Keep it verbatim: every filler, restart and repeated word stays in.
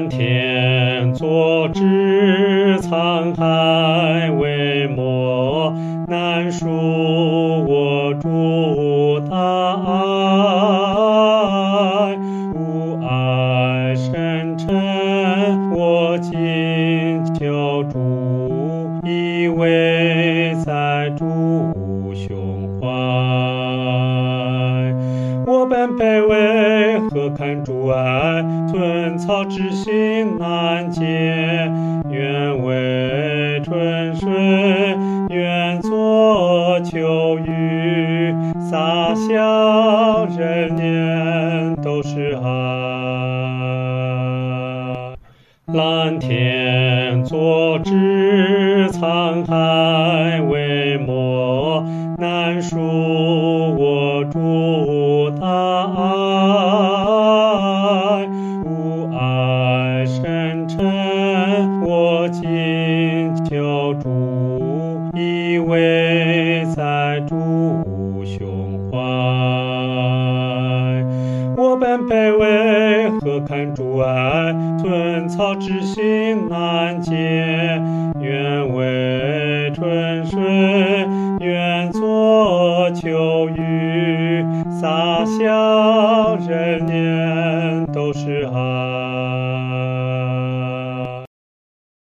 蓝天作之，沧海为墨，难书我主大爱。吾爱深沉，我今求主，以为在主胸怀。我本卑微，何堪主爱？寸草之心难解，愿为春水，愿作秋雨，洒向人间都是爱。蓝天作之，沧海为墨，难书我主大爱。吾爱深沉，我今求主，以为在主胸怀。我本卑微，何堪主爱？寸草之心难解，愿为春水，愿作秋雨，洒向人间都是爱。